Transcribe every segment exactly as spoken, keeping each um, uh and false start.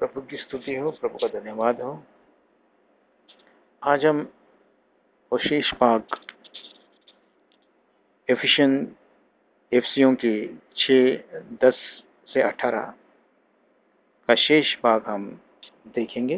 प्रभु की स्तुति हो, प्रभु का धन्यवाद हो। आज हम विशेष भाग एफिशियन एफसीओं की छः दस से अठारह का शेष भाग हम देखेंगे।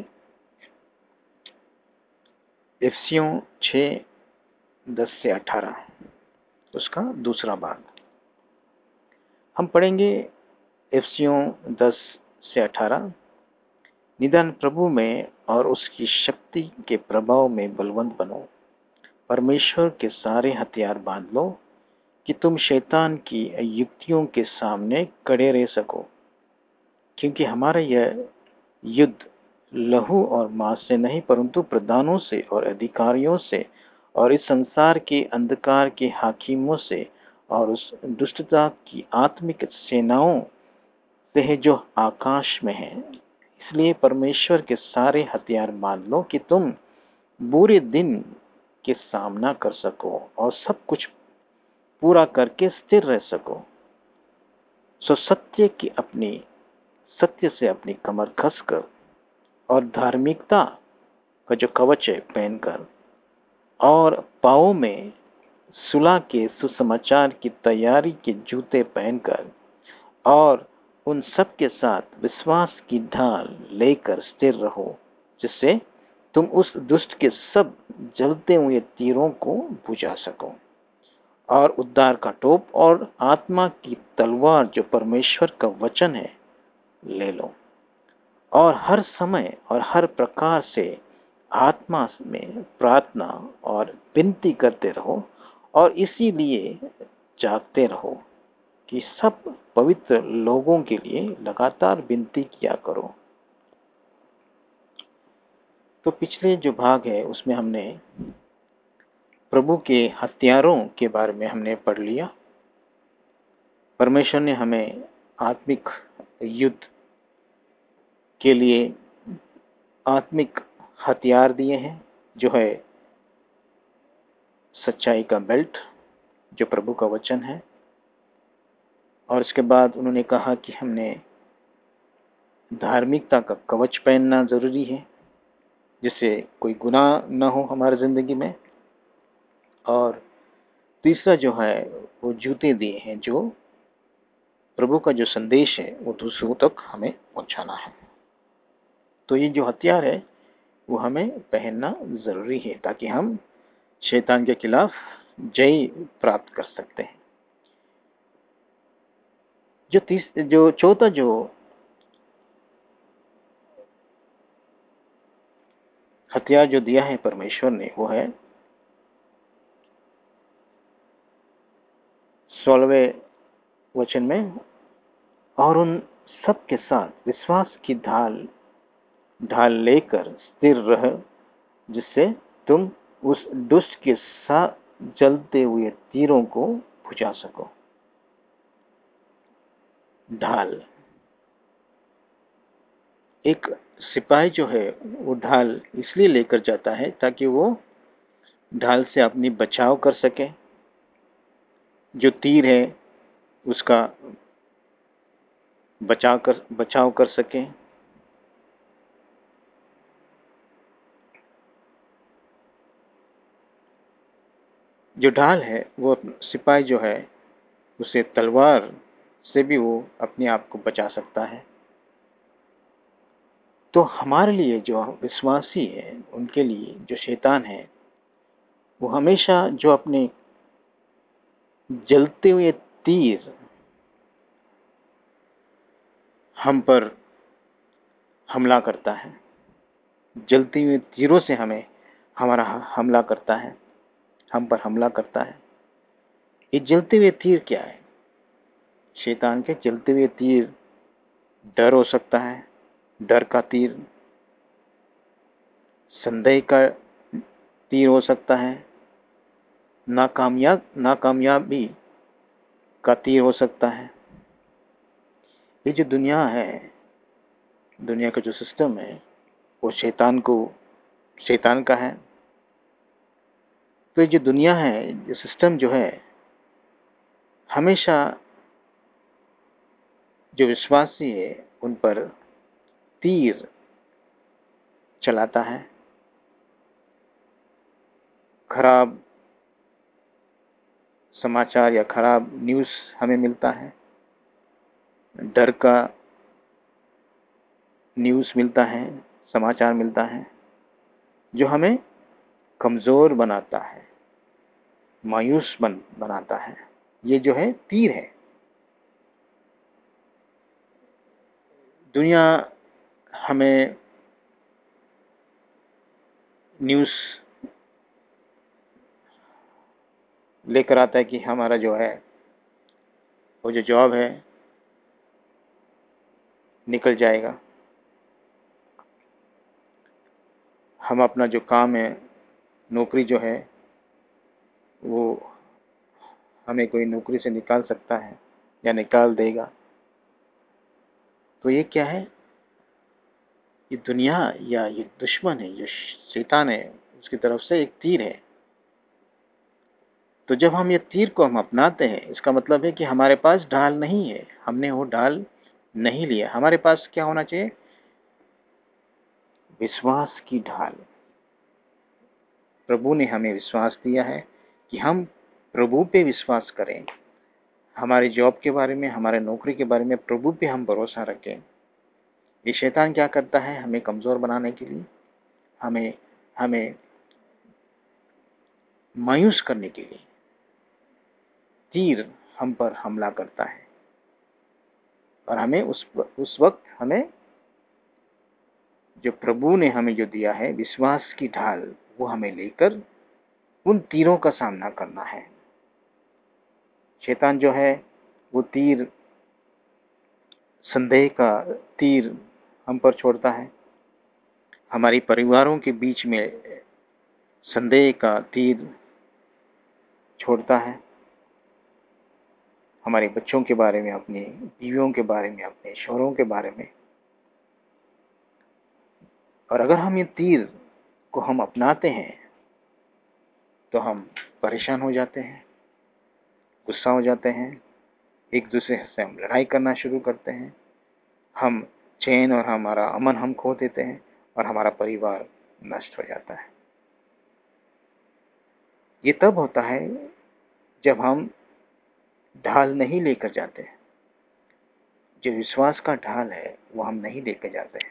एफसीओं छः दस से अठारह उसका दूसरा भाग हम पढ़ेंगे। एफसीओं दस से अठारह। निदान प्रभु में और उसकी शक्ति के प्रभाव में बलवंत बनो, परमेश्वर के सारे हथियार बांध लो कि तुम शैतान की युक्तियों के सामने खड़े रह सको, क्योंकि हमारा यह युद्ध लहू और मांस से नहीं परंतु प्रधानों से और अधिकारियों से और इस संसार के अंधकार के हाकिमों से और उस दुष्टता की आत्मिक सेनाओं से है जो आकाश में है। इसलिए परमेश्वर के सारे हथियार बांध लो कि तुम बुरे दिन के सामना कर सको और सब कुछ पूरा करके स्थिर रह सको। सो सत्य की अपनी सत्य से अपनी कमर कसकर और धार्मिकता का जो कवच है पहनकर और पाँव में सुलह के सुसमाचार की तैयारी के जूते पहनकर और उन सब के साथ विश्वास की ढाल लेकर स्थिर रहो, जिससे तुम उस दुष्ट के सब जलते हुए तीरों को बुझा सको। और उद्धार का टोप और आत्मा की तलवार जो परमेश्वर का वचन है ले लो, और हर समय और हर प्रकार से आत्मा में प्रार्थना और विनती करते रहो, और इसीलिए जागते रहो कि सब पवित्र लोगों के लिए लगातार विनती किया करो। तो पिछले जो भाग है उसमें हमने प्रभु के हथियारों के बारे में हमने पढ़ लिया। परमेश्वर ने हमें आत्मिक युद्ध के लिए आत्मिक हथियार दिए हैं, जो है सच्चाई का बेल्ट जो प्रभु का वचन है, और इसके बाद उन्होंने कहा कि हमने धार्मिकता का कवच पहनना जरूरी है जिससे कोई गुनाह न हो हमारी जिंदगी में। और तीसरा जो है वो जूते दिए हैं जो प्रभु का जो संदेश है वो दूसरों तक हमें पहुंचाना है। तो ये जो हथियार है वो हमें पहनना जरूरी है ताकि हम शैतान के खिलाफ जय प्राप्त कर सकते हैं। जो तीस जो चौथा जो हथियार जो दिया है परमेश्वर ने वो है सोलहवें वचन में, और उन सब के साथ विश्वास की ढाल ढाल लेकर स्थिर रह, जिससे तुम उस दुष्ट के साथ जलते हुए तीरों को बुझा सको। ढाल, एक सिपाही जो है वो ढाल इसलिए लेकर जाता है ताकि वो ढाल से अपनी बचाव कर सके, जो तीर है उसका बचाव कर बचाव कर सके। जो ढाल है वो सिपाही जो है उसे तलवार से भी वो अपने आप को बचा सकता है। तो हमारे लिए जो विश्वासी है उनके लिए जो शैतान है वो हमेशा जो अपने जलते हुए तीर हम पर हमला करता है, जलते हुए तीरों से हमें हमारा हमला करता है, हम पर हमला करता है। ये जलते हुए तीर क्या है? शैतान के जलते हुए तीर डर हो सकता है, डर का तीर, संदेह का तीर हो सकता है, नाकामयाब नाकामयाबी का तीर हो सकता है। ये जो दुनिया है, दुनिया का जो सिस्टम है वो शैतान को शैतान का है। तो ये जो दुनिया है, ये सिस्टम जो है, हमेशा जो विश्वासी है उन पर तीर चलाता है, खराब समाचार या खराब न्यूज़ हमें मिलता है, डर का न्यूज़ मिलता है, समाचार मिलता है, जो हमें कमज़ोर बनाता है, मायूस बन बनाता है। ये जो है तीर है। दुनिया हमें न्यूज़ लेकर आता है कि हमारा जो है वो जो जॉब है निकल जाएगा, हम अपना जो काम है, नौकरी जो है, वो हमें कोई नौकरी से निकाल सकता है या निकाल देगा। तो ये क्या है? ये दुनिया या ये दुश्मन है, जो शैतान है, उसकी तरफ से एक तीर है। तो जब हम ये तीर को हम अपनाते हैं, इसका मतलब है कि हमारे पास ढाल नहीं है, हमने वो ढाल नहीं लिया। हमारे पास क्या होना चाहिए? विश्वास की ढाल। प्रभु ने हमें विश्वास दिया है कि हम प्रभु पे विश्वास करें, हमारी जॉब के बारे में, हमारे नौकरी के बारे में प्रभु पे हम भरोसा रखें। ये शैतान क्या करता है? हमें कमज़ोर बनाने के लिए, हमें हमें मायूस करने के लिए तीर हम पर हमला करता है, और हमें उस उस वक्त हमें जो प्रभु ने हमें जो दिया है विश्वास की ढाल, वो हमें लेकर उन तीरों का सामना करना है। शैतान जो है वो तीर, संदेह का तीर हम पर छोड़ता है, हमारी परिवारों के बीच में संदेह का तीर छोड़ता है, हमारे बच्चों के बारे में, अपनी बीवियों के बारे में, अपने शौहरों के बारे में। और अगर हम ये तीर को हम अपनाते हैं तो हम परेशान हो जाते हैं, गुस्सा हो जाते हैं, एक दूसरे से हम लड़ाई करना शुरू करते हैं, हम चैन और हमारा अमन हम खो देते हैं, और हमारा परिवार नष्ट हो जाता है। ये तब होता है जब हम ढाल नहीं लेकर जाते हैं, जो विश्वास का ढाल है वो हम नहीं लेकर जाते हैं।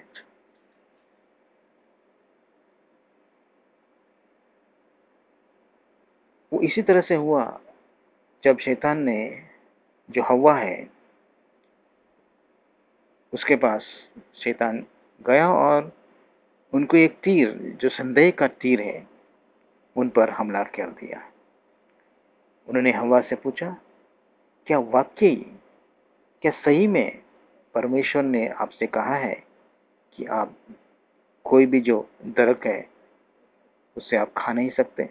वो इसी तरह से हुआ जब शैतान ने, जो हव्वा है, उसके पास शैतान गया और उनको एक तीर, जो संदेह का तीर है, उन पर हमला कर दिया। उन्होंने हव्वा से पूछा, क्या वाकई, क्या सही में परमेश्वर ने आपसे कहा है कि आप कोई भी जो दरख्त है उससे आप खा नहीं सकते?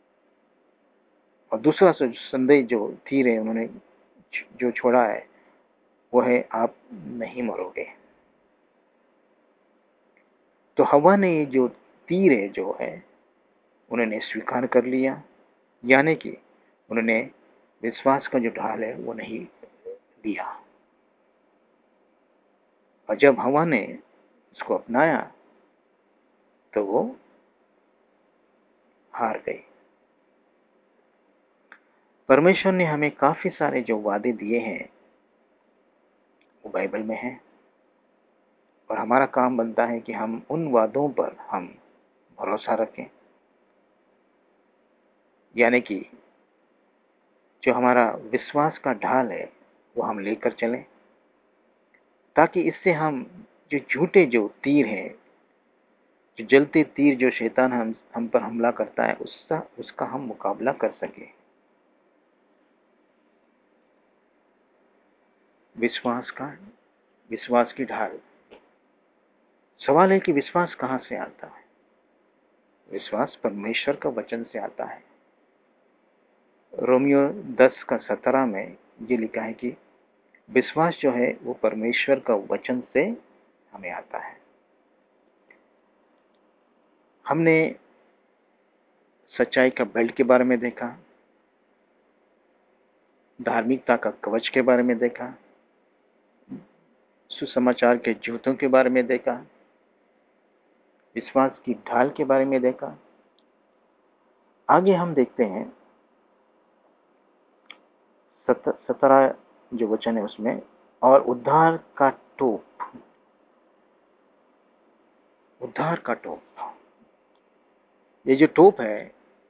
और दूसरा संदेह जो तीर है उन्होंने जो छोड़ा है वो है, आप नहीं मरोगे। तो हव्वा ने ये जो तीर है जो है उन्होंने स्वीकार कर लिया, यानी कि उन्होंने विश्वास का जो ढाल है वो नहीं लिया। और जब हव्वा ने इसको अपनाया तो वो हार गई। परमेश्वर ने हमें काफ़ी सारे जो वादे दिए हैं वो बाइबल में हैं, और हमारा काम बनता है कि हम उन वादों पर हम भरोसा रखें, यानी कि जो हमारा विश्वास का ढाल है वो हम लेकर चलें, ताकि इससे हम जो झूठे जो तीर हैं, जो जलते तीर जो शैतान हम हम पर हमला करता है, उसका उसका हम मुकाबला कर सकें। विश्वास का विश्वास की ढाल। सवाल है कि विश्वास कहाँ से आता है? विश्वास परमेश्वर का वचन से आता है। रोमियो दस का सत्रह में ये लिखा है कि विश्वास जो है वो परमेश्वर का वचन से हमें आता है। हमने सच्चाई का बेल्ट के बारे में देखा, धार्मिकता का कवच के बारे में देखा, सुसमाचार के जूतों के बारे में देखा, विश्वास की ढाल के बारे में देखा। आगे हम देखते हैं सत्रह जो वचन है उसमें, और उद्धार का टोप। उद्धार का टोप, ये जो टोप है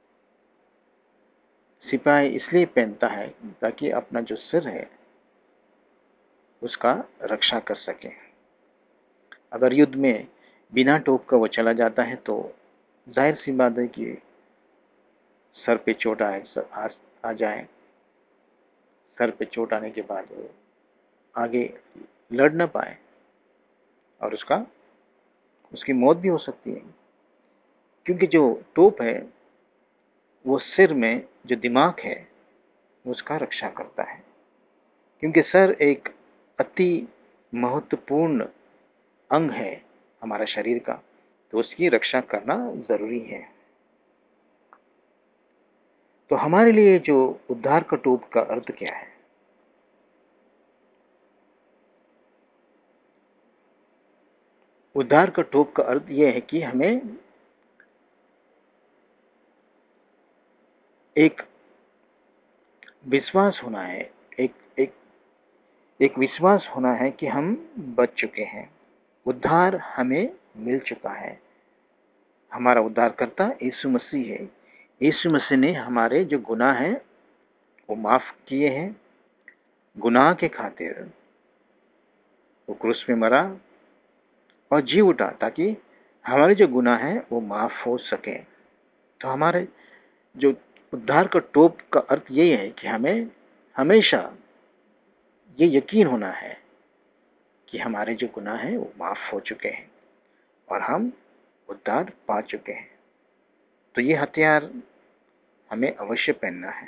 सिपाही इसलिए पहनता है ताकि अपना जो सिर है उसका रक्षा कर सके। अगर युद्ध में बिना टोप का वो चला जाता है तो जाहिर सी बात है कि सर पे चोट आए आ, आ जाए। सर पे चोट आने के बाद वो आगे लड़ न पाए और उसका उसकी मौत भी हो सकती है, क्योंकि जो टोप है वो सिर में जो दिमाग है उसका रक्षा करता है। क्योंकि सर एक अति महत्वपूर्ण अंग है हमारा शरीर का, तो उसकी रक्षा करना जरूरी है। तो हमारे लिए जो उद्धार का टोप का अर्थ क्या है? उद्धार का टोप का अर्थ यह है कि हमें एक विश्वास होना है, एक एक एक विश्वास होना है कि हम बच चुके हैं, उद्धार हमें मिल चुका है। हमारा उद्धारकर्ता यीशु मसीह है। यीशु मसीह ने हमारे जो गुनाह हैं वो माफ किए हैं। गुनाह के खातिर वो क्रूस पे मरा और जी उठा ताकि हमारे जो गुनाह हैं वो माफ हो सके। तो हमारे जो उद्धार का टोप का अर्थ यही है कि हमें हमेशा ये यकीन होना है कि हमारे जो गुनाह हैं वो माफ हो चुके हैं और हम उद्धार पा चुके हैं। तो ये हथियार हमें अवश्य पहनना है।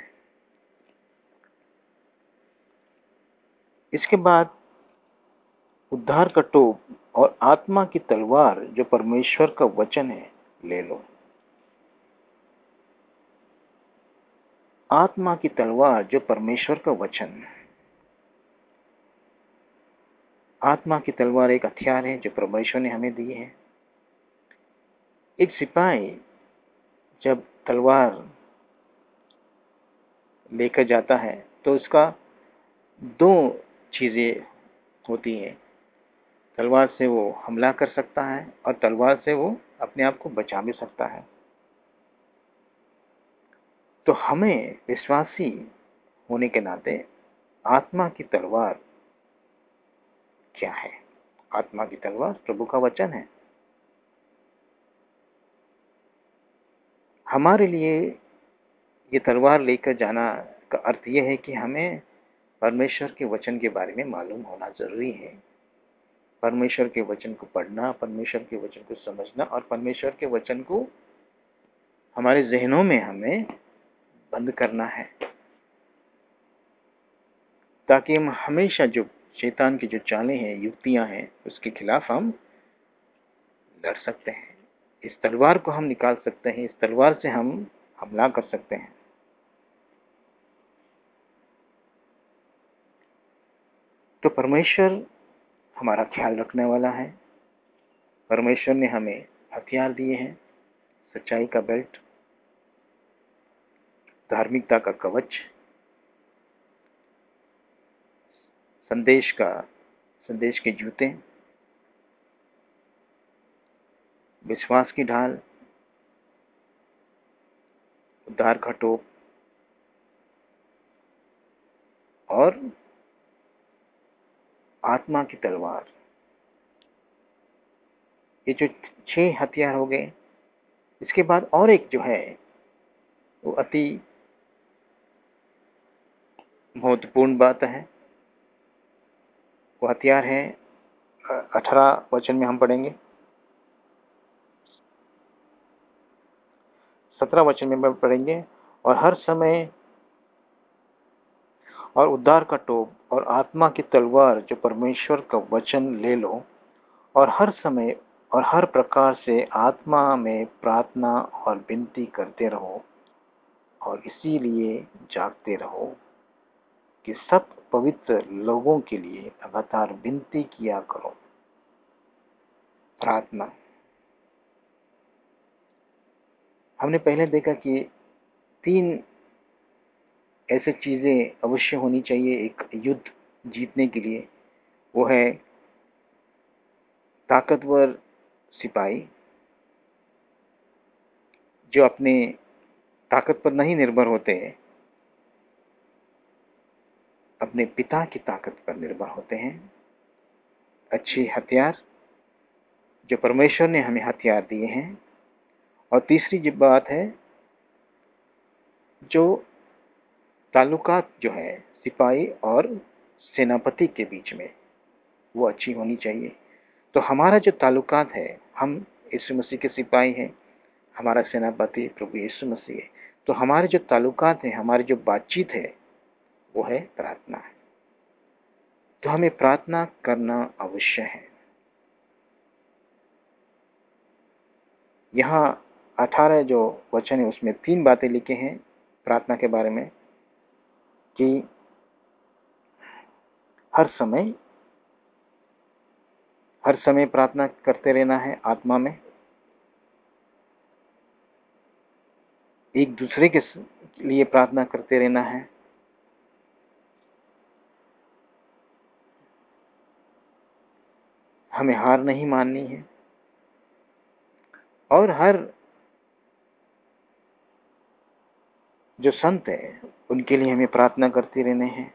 इसके बाद उद्धार का टोप और आत्मा की तलवार जो परमेश्वर का वचन है ले लो। आत्मा की तलवार जो परमेश्वर का वचन। आत्मा की तलवार एक हथियार है जो परमेश्वर ने हमें दी है। एक सिपाही जब तलवार लेकर जाता है तो उसका दो चीजें होती हैं। तलवार से वो हमला कर सकता है और तलवार से वो अपने आप को बचा भी सकता है। तो हमें विश्वासी होने के नाते आत्मा की तलवार क्या है? आत्मा की तलवार प्रभु का वचन है। हमारे लिए ये तलवार लेकर जाना का अर्थ यह है कि हमें परमेश्वर के वचन के बारे में मालूम होना जरूरी है। परमेश्वर के वचन को पढ़ना, परमेश्वर के वचन को समझना और परमेश्वर के वचन को हमारे जहनों में हमें बंद करना है, ताकि हम हमेशा जो शैतान की जो चालें हैं, युक्तियां हैं, उसके खिलाफ हम लड़ सकते हैं। इस तलवार को हम निकाल सकते हैं, इस तलवार से हम हमला कर सकते हैं। तो परमेश्वर हमारा ख्याल रखने वाला है। परमेश्वर ने हमें हथियार दिए हैं, सच्चाई का बेल्ट, धार्मिकता का कवच, संदेश का संदेश के जूते, विश्वास की ढाल, उद्धार का टोप और आत्मा की तलवार। ये जो छह हथियार हो गए। इसके बाद और एक जो है वो अति महत्वपूर्ण बात है। वो हथियार है अठारह वचन में हम पढ़ेंगे, सत्रह वचन में पढ़ेंगे। और हर समय और उद्धार का टोप और आत्मा की तलवार जो परमेश्वर का वचन ले लो, और हर समय और हर प्रकार से आत्मा में प्रार्थना और विनती करते रहो और इसीलिए जागते रहो कि सब पवित्र लोगों के लिए लगातार विनती किया करो। प्रार्थना। हमने पहले देखा कि तीन ऐसे चीज़ें अवश्य होनी चाहिए एक युद्ध जीतने के लिए। वो है ताकतवर सिपाही जो अपने ताकत पर नहीं निर्भर होते हैं, अपने पिता की ताकत पर निर्भर होते हैं। अच्छे हथियार जो परमेश्वर ने हमें हथियार दिए हैं। और तीसरी जो बात है, जो ताल्लुकात जो है सिपाही और सेनापति के बीच में, वो अच्छी होनी चाहिए। तो हमारा जो ताल्लुकात है, हम यीशु मसीह के सिपाही हैं, हमारा सेनापति प्रभु यीशु मसीह है। तो हमारे जो ताल्लुकात हैं, हमारी जो बातचीत है, वो है प्रार्थना है। तो हमें प्रार्थना करना अवश्य है। यहाँ अठारह जो वचन है उसमें तीन बातें लिखे हैं प्रार्थना के बारे में, कि हर समय हर समय प्रार्थना करते रहना है आत्मा में, एक दूसरे के लिए प्रार्थना करते रहना है, हमें हार नहीं माननी है, और हर जो संत है उनके लिए हमें प्रार्थना करते रहने हैं।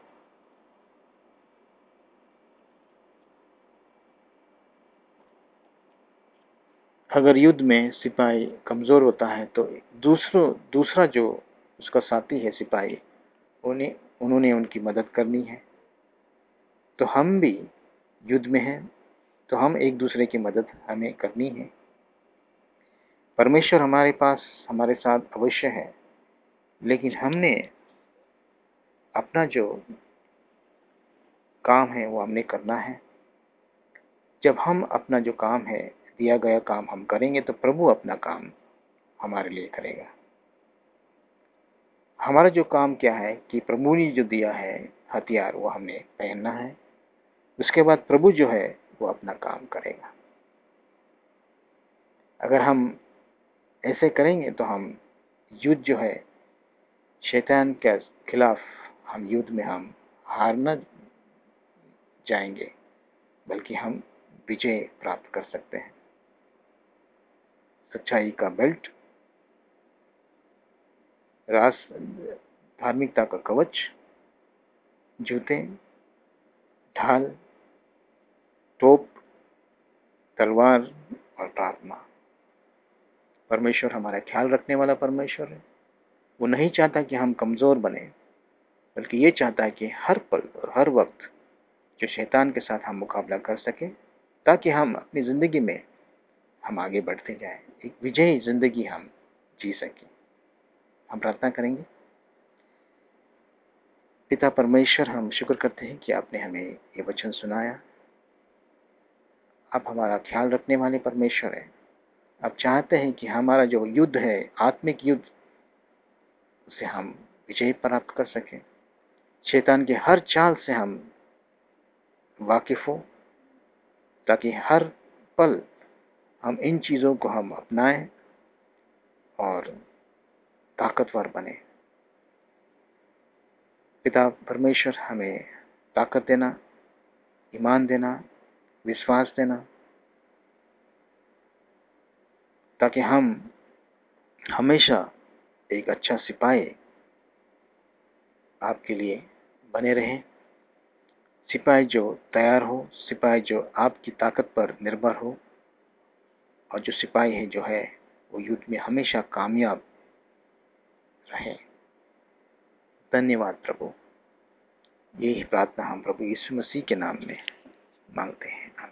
अगर युद्ध में सिपाही कमज़ोर होता है तो दूसरों दूसरा जो उसका साथी है सिपाही, उन्हें उन्होंने उनकी मदद करनी है। तो हम भी युद्ध में हैं, तो हम एक दूसरे की मदद हमें करनी है। परमेश्वर हमारे पास हमारे साथ अवश्य है, लेकिन हमने अपना जो काम है वो हमने करना है। जब हम अपना जो काम है, दिया गया काम हम करेंगे, तो प्रभु अपना काम हमारे लिए करेगा। हमारा जो काम क्या है कि प्रभु ने जो दिया है हथियार, वो हमें पहनना है। उसके बाद प्रभु जो है वो अपना काम करेगा। अगर हम ऐसे करेंगे तो हम युद्ध जो है शैतान के खिलाफ, हम युद्ध में हम हार न जाएंगे, बल्कि हम विजय प्राप्त कर सकते हैं। सच्चाई का बेल्ट, रास धार्मिकता का कवच, जूते, ढाल, तोप, तलवार और प्रार्थना। परमेश्वर हमारा ख्याल रखने वाला परमेश्वर है। वो नहीं चाहता कि हम कमज़ोर बने, बल्कि ये चाहता है कि हर पल और हर वक्त जो शैतान के साथ हम मुकाबला कर सकें, ताकि हम अपनी ज़िंदगी में हम आगे बढ़ते जाएं, एक विजयी ज़िंदगी हम जी सकें। हम प्रार्थना करेंगे। पिता परमेश्वर, हम शुक्र करते हैं कि आपने हमें ये वचन सुनाया। आप हमारा ख्याल रखने वाले परमेश्वर हैं। आप चाहते हैं कि हमारा जो युद्ध है, आत्मिक युद्ध, उसे हम विजय प्राप्त कर सकें। शैतान के हर चाल से हम वाकिफ़ हो, ताकि हर पल हम इन चीज़ों को हम अपनाएं और ताकतवर बने। पिता परमेश्वर, हमें ताकत देना, ईमान देना, विश्वास देना, ताकि हम हमेशा एक अच्छा सिपाही आपके लिए बने रहें। सिपाही जो तैयार हो, सिपाही जो आपकी ताकत पर निर्भर हो, और जो सिपाही है जो है वो युद्ध में हमेशा कामयाब रहे। धन्यवाद प्रभु। यही प्रार्थना हम प्रभु यीशु मसीह के नाम में मांगते हैं।